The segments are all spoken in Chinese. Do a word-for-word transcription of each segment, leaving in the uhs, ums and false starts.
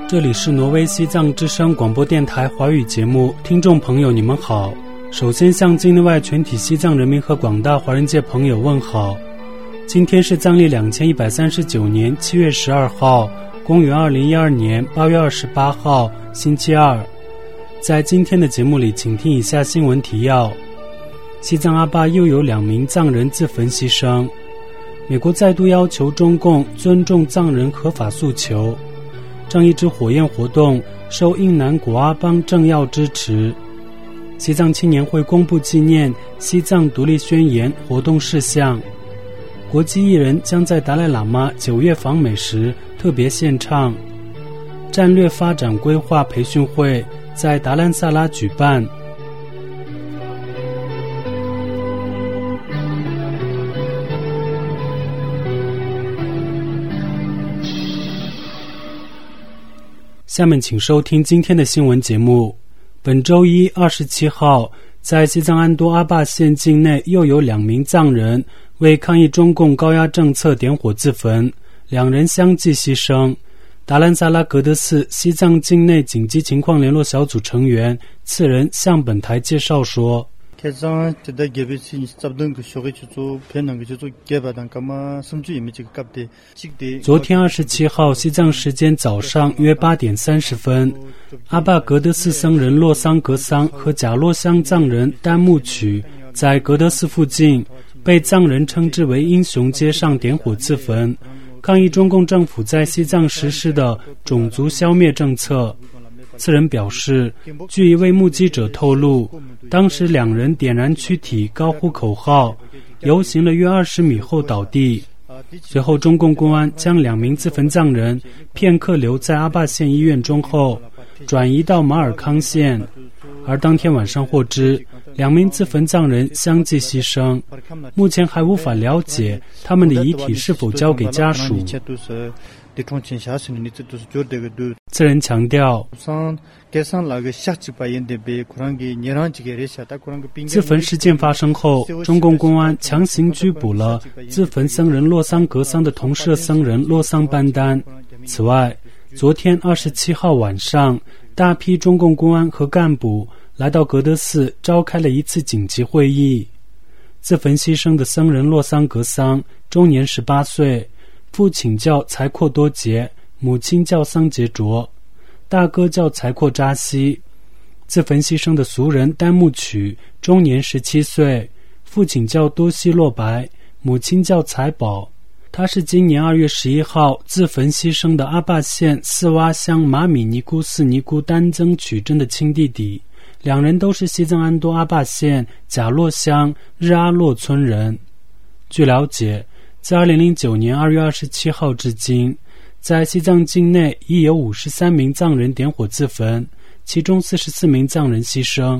这里是挪威西藏之声广播电台华语节目，听众朋友你们好。首先向境内外全体西藏人民和广大华人界朋友问好。今天是藏历两千一百三十九年七月十二号，公元二零一二年八月二十八号，星期二。在今天的节目里，请听以下新闻提要：西藏阿坝又有两名藏人自焚牺牲；美国再度要求中共尊重藏人合法诉求；正义之火焰活动受印南果阿邦政要支持；西藏青年会公布纪念西藏独立宣言活动事项；国际艺人将在达赖喇嘛九月访美时特别献唱；战略发展规划培训会在达兰萨拉举办。下面请收听今天的新闻节目。本周一二十七号，在西藏安多阿坝县境内又有两名藏人为抗议中共高压政策点火自焚，两人相继牺牲。达兰萨拉格德寺西藏境内紧急情况联络小组成员次人向本台介绍说，昨天二十七号西藏时间早上约八点三十分，阿坝格德寺僧人洛桑格桑和贾洛乡藏人丹木曲在格德寺附近被藏人称之为英雄街上点火自焚，抗议中共政府在西藏实施的种族消灭政策。次人表示，据一位目击者透露，当时两人点燃躯体，高呼口号，游行了约二十米后倒地。随后中共公安将两名自焚藏人片刻留在阿坝县医院中后转移到马尔康县，而当天晚上获知两名自焚藏人相继牺牲，目前还无法了解他们的遗体是否交给家属。此人强调，自焚事件发生后，中共公安强行拘捕了自焚僧人洛桑格桑的同舍僧人洛桑班丹。此外，昨天二十七号晚上，大批中共公安和干部来到格德寺召开了一次紧急会议。自焚牺牲的僧人洛桑格桑终年十八岁，父亲叫才阔多杰，母亲叫桑杰卓，大哥叫才阔扎西。自焚牺牲的俗人丹木曲终年十七岁，父亲叫多西洛白，母亲叫才宝。他是今年二月十一号自焚牺牲的阿坝县四洼乡马米尼姑寺尼姑丹增曲真的亲弟弟，两人都是西藏安多阿坝县贾洛乡日阿洛村人。据了解，自二零零九年二月二十七号至今，在西藏境内已有五十三名藏人点火自焚，其中四十四名藏人牺牲。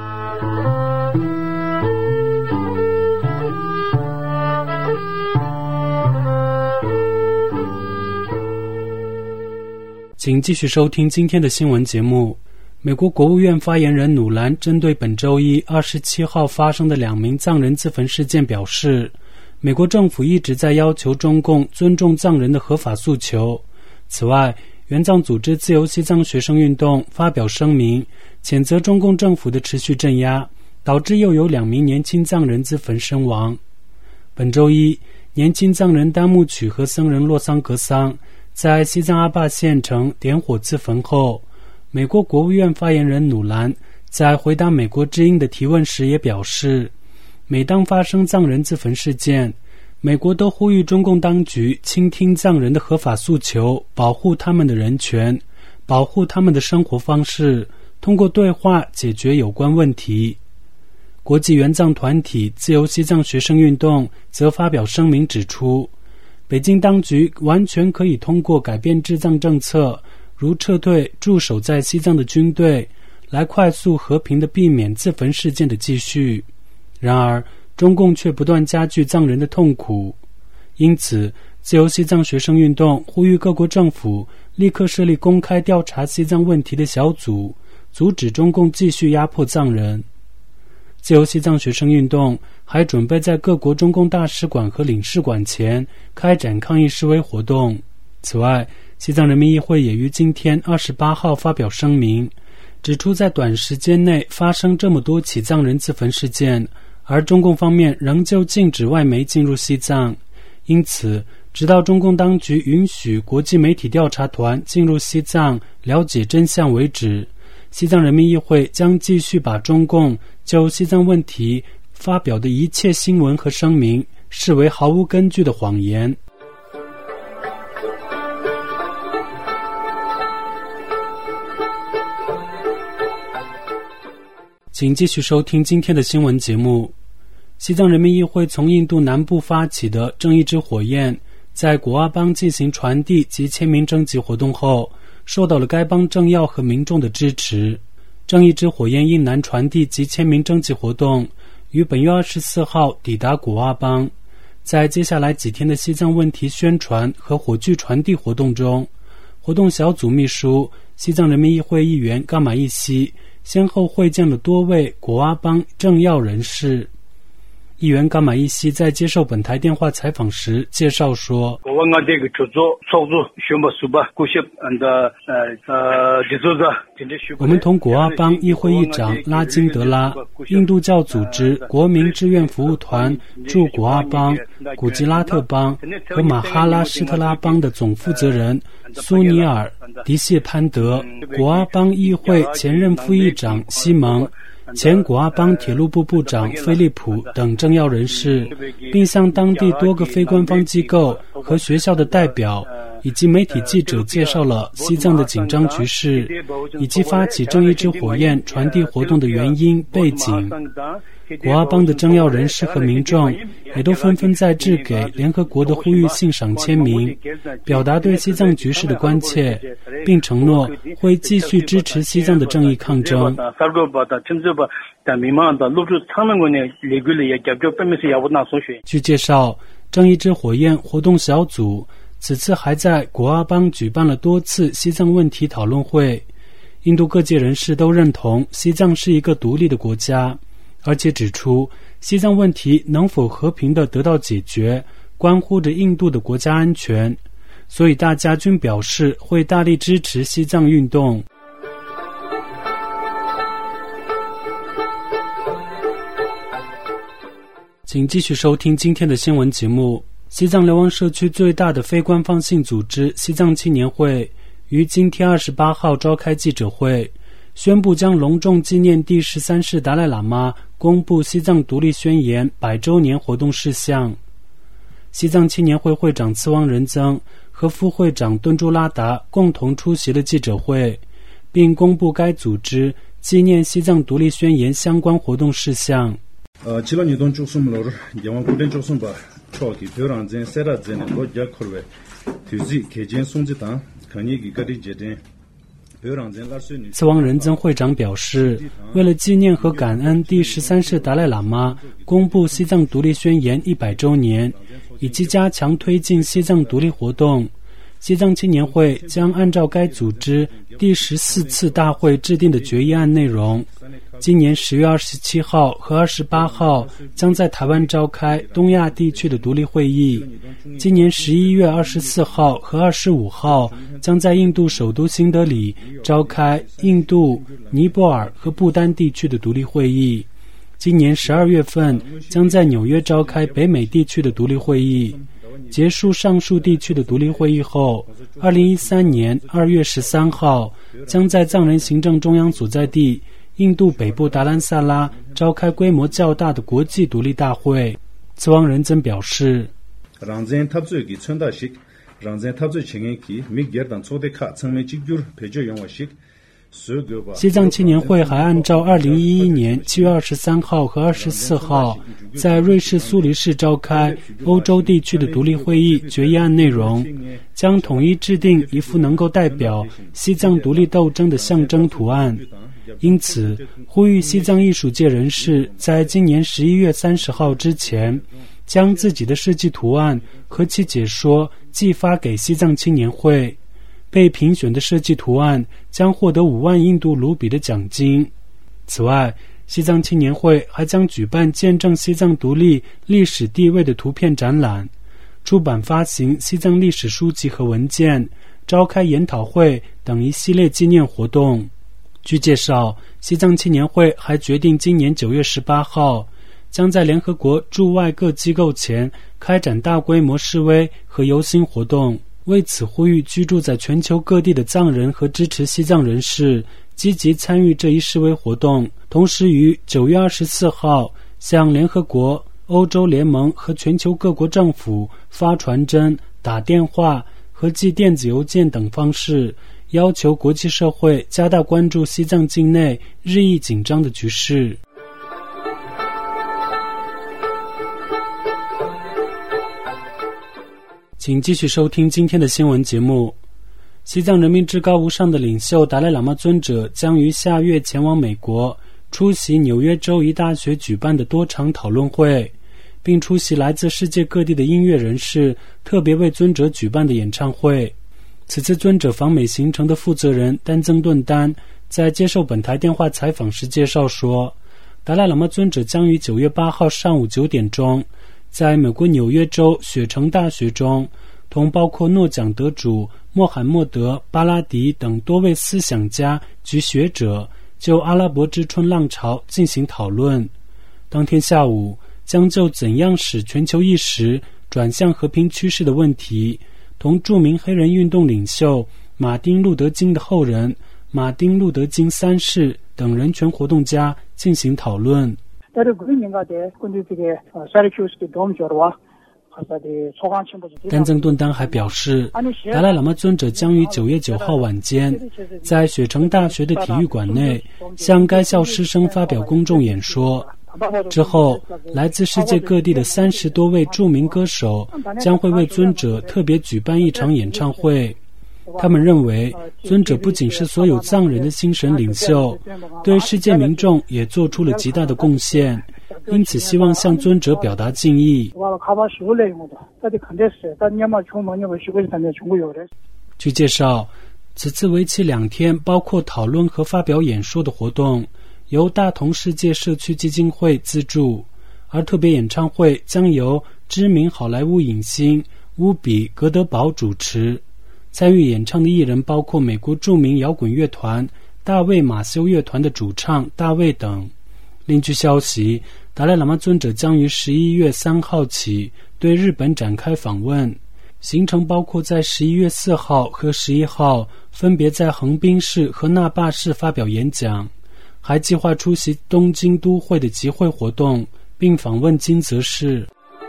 请继续收听今天的新闻节目。美国国务院发言人努兰针对本周一二十七号发生的两名藏人自焚事件表示，美国政府一直在要求中共尊重藏人的合法诉求。此外，原藏组织自由西藏学生运动发表声明，谴责中共政府的持续镇压，导致又有两名年轻藏人自焚身亡。本周一，年轻藏人丹木曲和僧人洛桑格桑在西藏阿坝县城点火自焚后，美国国务院发言人努兰在回答美国之音的提问时也表示，每当发生藏人自焚事件，美国都呼吁中共当局倾听藏人的合法诉求，保护他们的人权，保护他们的生活方式，通过对话解决有关问题。国际援藏团体自由西藏学生运动则发表声明指出，北京当局完全可以通过改变治藏政策，如撤退驻守在西藏的军队，来快速和平地避免自焚事件的继续。然而，中共却不断加剧藏人的痛苦。因此，自由西藏学生运动呼吁各国政府立刻设立公开调查西藏问题的小组，阻止中共继续压迫藏人。自由西藏学生运动还准备在各国中共大使馆和领事馆前开展抗议示威活动。此外， 西藏人民议会也于今天二十八号发表声明，指出在短时间内发生这么多起藏人自焚事件，而中共方面仍旧禁止外媒进入西藏，因此直到中共当局允许国际媒体调查团进入西藏了解真相为止，西藏人民议会将继续把中共就西藏问题发表的一切新闻和声明视为毫无根据的谎言。请继续收听今天的新闻节目。西藏人民议会从印度南部发起的正义之火焰，在果阿邦进行传递及签名征集活动后，受到了该邦政要和民众的支持。正义之火焰印南传递及签名征集活动于本月二十四号抵达果阿邦。在接下来几天的西藏问题宣传和火炬传递活动中，活动小组秘书、西藏人民议会议员噶玛依西先后会见了多位果阿邦政要人士。议员噶玛依西在接受本台电话采访时介绍说，我们同果阿邦议会议长拉金德拉、印度教组织国民志愿服务团驻果阿邦、古吉拉特邦和马哈拉施特拉邦的总负责人苏尼尔·迪谢潘德、果阿邦议会前任副议长西蒙、前果阿邦铁路部部长菲利普等政要人士，并向当地多个非官方机构和学校的代表以及媒体记者介绍了西藏的紧张局势，以及发起正义之火焰传递活动的原因背景。果阿邦的政要人士和民众也都纷纷在致给联合国的呼吁信上签名，表达对西藏局势的关切，并承诺会继续支持西藏的正义抗争。据介绍，正义之火焰活动小组此次还在果阿邦举办了多次西藏问题讨论会。印度各界人士都认同西藏是一个独立的国家，而且指出西藏问题能否和平地得到解决，关乎着印度的国家安全，所以大家均表示会大力支持西藏运动。请继续收听今天的新闻节目。西藏流亡社区最大的非官方性组织西藏青年会于今天二十八号召开记者会，宣布将隆重纪念第十三世达赖喇嘛公布西藏独立宣言百周年活动事项。西藏青年会会长次汪仁增和副会长敦珠拉达共同出席了记者会，并公布该组织纪念西藏独立宣言相关活动事项。呃，지난 이동 쪽숨으로 영화고된 쪽숨바 초기 별안전 세라전에 로자 콜웨 뒤지 개진 송지당 간이기 거리제된次汪仁增会长表示，为了纪念和感恩第十三世达赖喇嘛公布西藏独立宣言一百周年，以及加强推进西藏独立活动，西藏青年会将按照该组织第十四次大会制定的决议案内容，今年十月二十七号和二十八号将在台湾召开东亚地区的独立会议，今年十一月二十四号和二十五号将在印度首都新德里召开印度、尼泊尔和不丹地区的独立会议，今年十二月份将在纽约召开北美地区的独立会议。结束上述地区的独立会议后，二零一三年二月十三号将在藏人行政中央所在地印度北部达兰萨拉召开规模较大的国际独立大会。次汪仁增表示，西藏青年会还按照二零一一年七月二十三号和二十四号在瑞士苏黎世召开欧洲地区的独立会议决议案内容，将统一制定一幅能够代表西藏独立斗争的象征图案。因此，呼吁西藏艺术界人士在今年十一月三十号之前，将自己的设计图案和其解说寄发给西藏青年会。被评选的设计图案将获得五万印度卢比的奖金。此外，西藏青年会还将举办见证西藏独立历史地位的图片展览，出版发行西藏历史书籍和文件， 召开研讨会等一系列纪念活动。据介绍，西藏青年会还决定今年九月十八号将在联合国驻外各机构前开展大规模示威和游行活动，为此呼吁居住在全球各地的藏人和支持西藏人士积极参与这一示威活动，同时于九月二十四号向联合国、欧洲联盟和全球各国政府发传真、打电话和寄电子邮件等方式，要求国际社会加大关注西藏境内日益紧张的局势。请继续收听今天的新闻节目。西藏人民至高无上的领袖达赖喇嘛尊者将于下月前往美国，出席纽约州一大学举办的多场讨论会，并出席来自世界各地的音乐人士特别为尊者举办的演唱会。此次尊者访美行程的负责人丹增顿丹在接受本台电话采访时介绍说，达赖喇嘛尊者将于九月八号上午九点钟在美国纽约州雪城大学中同包括诺奖得主穆罕默德·巴拉迪等多位思想家及学者就阿拉伯之春浪潮进行讨论。当天下午将就怎样使全球意识转向和平趋势的问题，同著名黑人运动领袖马丁·路德·金的后人马丁·路德·金三世等人权活动家进行讨论。丹增顿丹还表示，达赖喇嘛尊者将于九月九号晚间在雪城大学的体育馆内向该校师生发表公众演说。之后，来自世界各地的三十多位著名歌手将会为尊者特别举办一场演唱会。他们认为，尊者不仅是所有藏人的精神领袖，对世界民众也做出了极大的贡献，因此希望向尊者表达敬意。据介绍，此次为期两天包括讨论和发表演说的活动由大同世界社区基金会资助，而特别演唱会将由知名好莱坞影星乌比·格德堡主持。参与演唱的艺人包括美国著名摇滚乐团大卫·马修乐团的主唱大卫等。另据消息，达赖喇嘛尊者将于十一月三号起对日本展开访问，行程包括在十一月四号和十一号分别在横滨市和那霸市发表演讲，还计划出席东京都会的集会活动，并访问金泽市。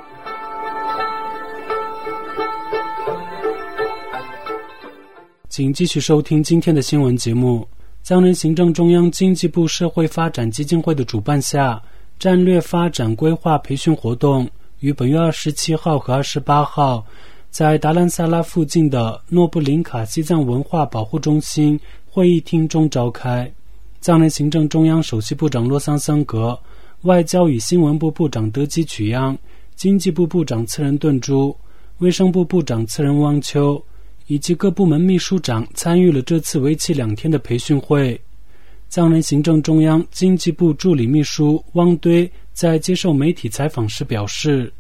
请继续收听今天的新闻节目。藏人行政中央经济部社会发展基金会的主办下，战略发展规划培训活动于本月二十七号和二十八号在达兰萨拉附近的诺布林卡西藏文化保护中心会议厅中召开。藏人行政中央首席部长洛桑桑格、外交与新闻部部长德基曲央、经济部部长次仁顿珠、卫生部部长次仁汪秋以及各部门秘书长参与了这次为期两天的培训会。藏人行政中央经济部助理秘书汪堆在接受媒体采访时表示，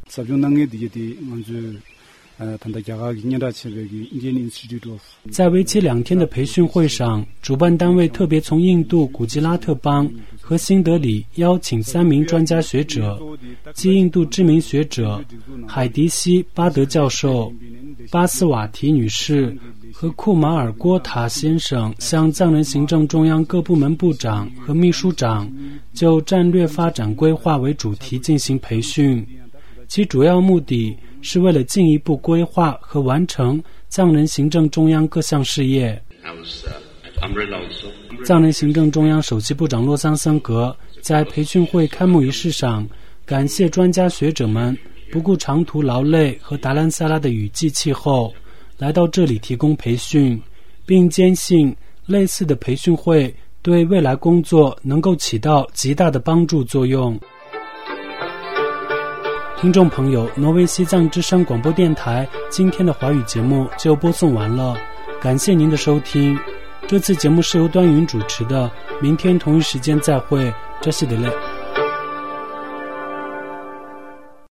在为期两天的培训会上，主办单位特别从印度古吉拉特邦和新德里邀请三名专家学者，即印度知名学者海迪西·巴德教授、巴斯瓦提女士和库马尔郭塔先生，向藏人行政中央各部门部长和秘书长就战略发展规划为主题进行培训，其主要目的是为了进一步规划和完成藏人行政中央各项事业。藏人行政中央首席部长洛桑桑格在培训会开幕仪式上感谢专家学者们不顾长途劳累和达兰萨拉的雨季气候来到这里提供培训，并坚信类似的培训会对未来工作能够起到极大的帮助作用。听众朋友，挪威西藏之声广播电台今天的华语节目就播送完了，感谢您的收听。这次节目是由端云主持的，明天同一时间再会，这是德勒。